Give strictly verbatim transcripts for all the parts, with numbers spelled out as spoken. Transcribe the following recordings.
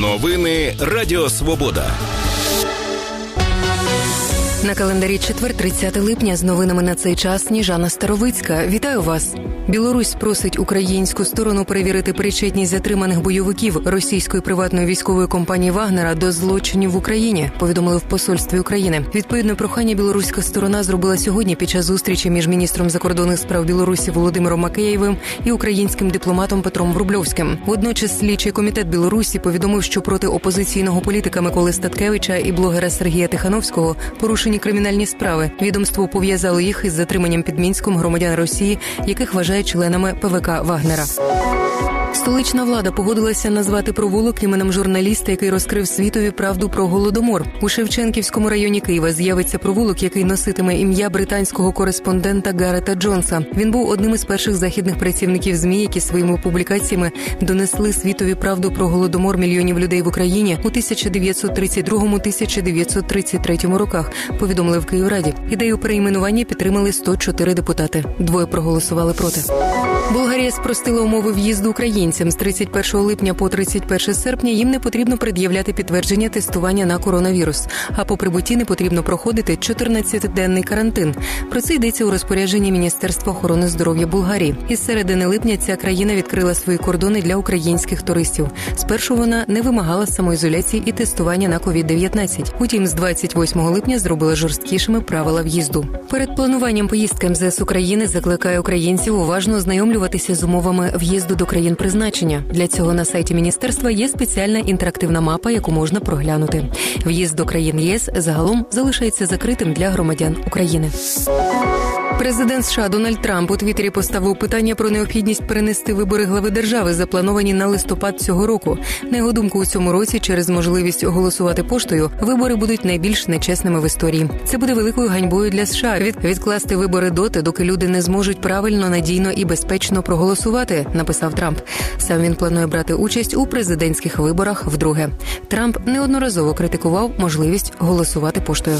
Новини Радіо Свобода. На календарі четвер, тридцяте липня, з новинами на цей час Сніжана Старовицька. Вітаю вас! Білорусь просить українську сторону перевірити причетність затриманих бойовиків російської приватної військової компанії «Вагнера» до злочинів в Україні, повідомили в посольстві України. Відповідне прохання білоруська сторона зробила сьогодні під час зустрічі між міністром закордонних справ Білорусі Володимиром Макеєвим і українським дипломатом Петром Врубльовським. Водночас слідчий комітет Білорусі повідомив, що проти опозиційного політика Миколи Статкевича і блогера Сергія Тихановського порушені кримінальні справи. Відомство пов'язало їх із затриманням під Мінськом громадян Росії, яких вважає членами ПВК «Вагнера». Столична влада погодилася назвати провулок іменем журналіста, який розкрив світові правду про Голодомор. У Шевченківському районі Києва з'явиться провулок, який носитиме ім'я британського кореспондента Гарета Джонса. Він був одним із перших західних працівників ЗМІ, які своїми публікаціями донесли світові правду про Голодомор мільйонів людей в Україні у тисяча дев'ятсот тридцять другому - тисяча дев'ятсот тридцять третьому роках, повідомили в Київраді. Ідею перейменування підтримали сто чотири депутати. Двоє проголосували проти. Болгарія спростила умови в'їзду українцям. З тридцять першого липня по тридцять перше серпня їм не потрібно пред'являти підтвердження тестування на коронавірус, а по прибутті не потрібно проходити чотирнадцятиденний карантин. Про це йдеться у розпорядженні Міністерства охорони здоров'я Болгарії. Із середини липня ця країна відкрила свої кордони для українських туристів. Спершу вона не вимагала самоізоляції і тестування на ковід дев'ятнадцять. Утім, з двадцять восьмого липня зробила жорсткішими правила в'їзду. Перед плануванням поїздки МЗС України закликає українців уважно ознайомлюватися з умовами в'їзду до країн призначення. Для цього на сайті міністерства є спеціальна інтерактивна мапа, яку можна проглянути. В'їзд до країн ЄС загалом залишається закритим для громадян України. Президент США Дональд Трамп у Твіттері поставив питання про необхідність перенести вибори глави держави, заплановані на листопад цього року. На його думку, у цьому році через можливість голосувати поштою вибори будуть найбільш нечесними в історії. Це буде великою ганьбою для США. Від... Відкласти вибори доти, доки люди не зможуть правильно, надійно і безпечно проголосувати, написав Трамп. Сам він планує брати участь у президентських виборах вдруге. Трамп неодноразово критикував можливість голосувати поштою.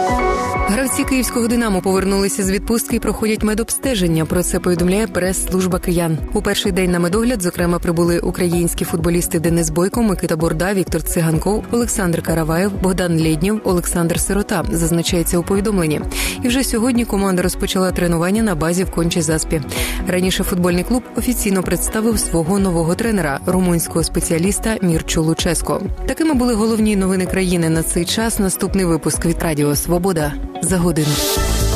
Гравці київського «Динамо» повернулися з відпустки і проходять медобстеження. Про це повідомляє прес-служба киян. У перший день на медогляд, зокрема, прибули українські футболісти Денис Бойко, Микита Бурда, Віктор Циганков, Олександр Караваєв, Богдан Лєднєв, Олександр Сирота, зазначається у повідомленні. І вже сьогодні команда розпочала тренування на базі в Кончі-Заспі. Раніше футбольний клуб офіційно представив свого нового тренера, румунського спеціаліста Мірчу Луческо. Такими були головні новини країни на цей час. Наступний випуск від Радіо Свобода за годину.